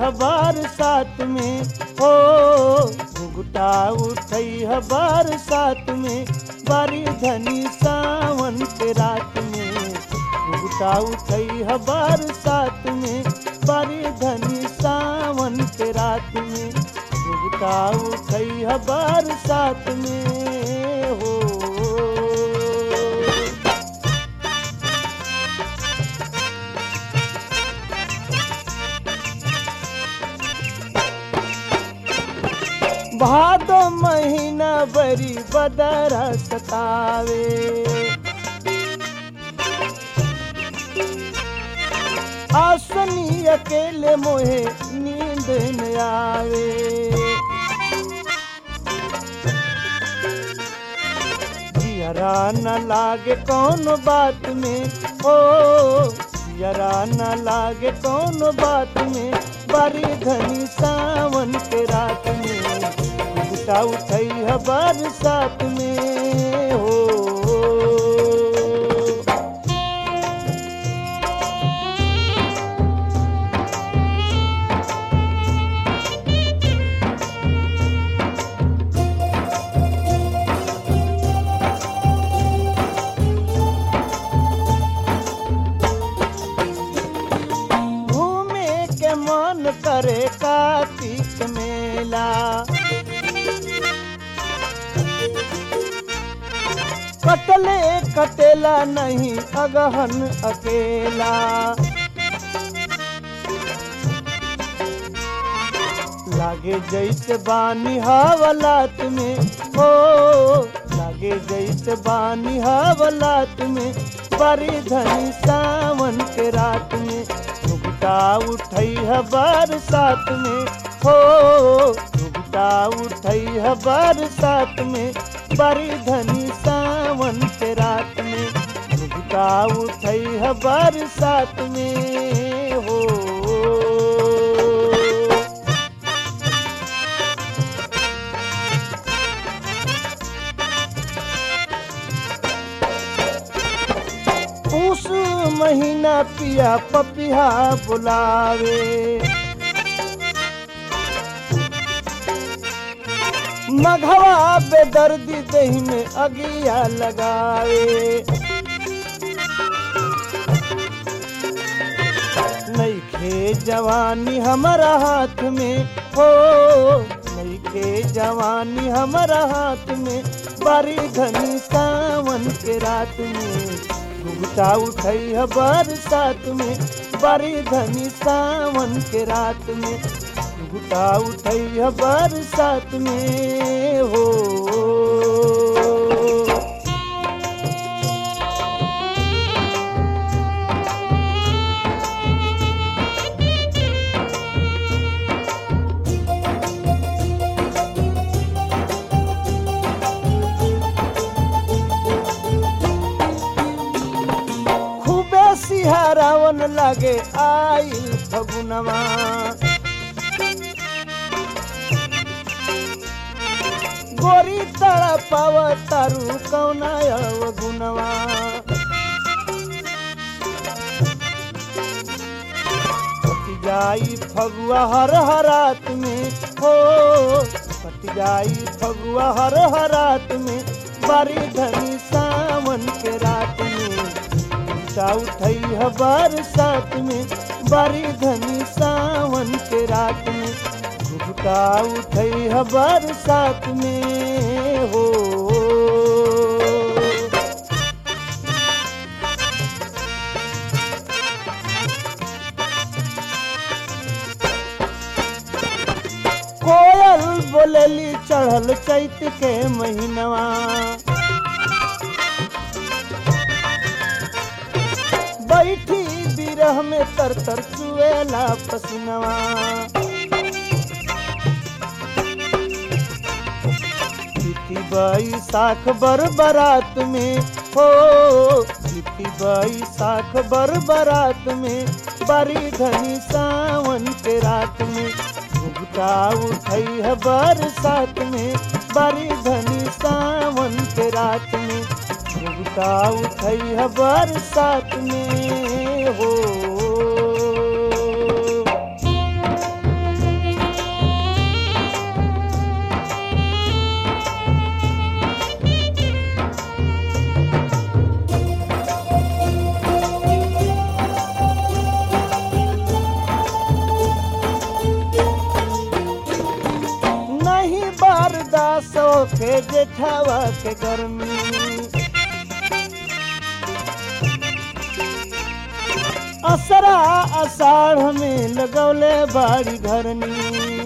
है बरसात में, हो घुघुटा उठई है बरसात में, बारी धनी सावन के रात में। घुघुटा उठई है बरसात में, बारी धनी सावन के रात में। घुघुटा उठई है बरसात में, हो। भादो महीना बरी बदरा सतावे, आसनी अकेले मोहे नींद न आवे। जियरा न लागे कौन बात में, ओ जियरा न लागे कौन बात में, बारी धनी सावन के रात में। घुघुटा उठई है बरसात में, हो। घूमे के मन करे कार्तिक मेला, कटले कटेला नहीं अगहन अकेला। लागे जैसे बानी हवलात में, हो लागे जैसे बानी हवलात में, बारी धनी सावन के रात में। घुघुटा उठई है बरसात में, हो घुघुटा उठई है बरसात में, बारी धनी सावन के रात में। घुघुटा उठई है बरसात में, हो। पूस महीना पिया पपिया बुलावे, मघवा बेदर्दी दही में अगिया लगावे। नइखे जवानी हमारा हाथ में, हो नइखे जवानी हमारा हाथ में, बारी धनी सावन के रात में। घुघुटा उठई है बरसात में, बारी धनी सावन के रात में। घुघुटा उठई है बरसात में, हो। खूबे सिहरावन लागे आइल फगुनवा, गोरी तड़ा पाव तारू कौना गुनवा। कट जाई फगुआ हर हरात में, हो कट जाई फगुआ हर हरात में, बारी धनी सावन के रात में। घुघुटा उठई है बरसात में, बारी धनी सावन के रात में। घुघुटा उठई है बरसात में, हो। कोयल बोलेली चढ़ल चैत के महीनवा, बैठी बिरह में तर तर चुएला पसीनवा। बैसाख बरबरात में, हो बैसाख बरबरात में, बारी धनी सावन के रात में। घुघुटा उठई है बरसात में, बारी धनी सावन के रात में। घुघुटा उठई है बरसात में, हो। होके जेठावा के गर्मी। असरा आषाढ़ में लगौले बाड़ी घरनी।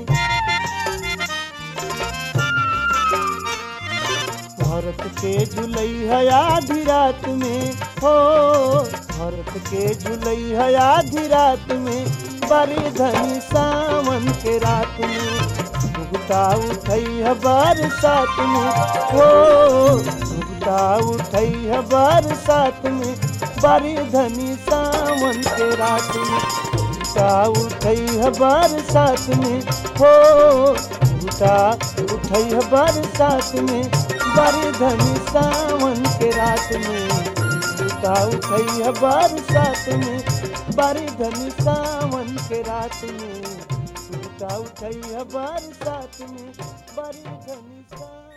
भरत के झुलई है आधी रात में हो, भरत के झुलई है आधी रात में, बड़ी धनी सावन के रात में। भुगता उठई है बरसात में हो, भुगता उठई है बरसात में, बड़ी धनी सावन के रात में। भुगता उठई है बरसात में हो, भुगता उठई है बरसात में, बड़ी धनी सावन के रात में। भुगता उठई है बरसात में, बड़ी धनी सावन के रात में। भुगता उठई है बरसात में, बड़ी धनी सावन।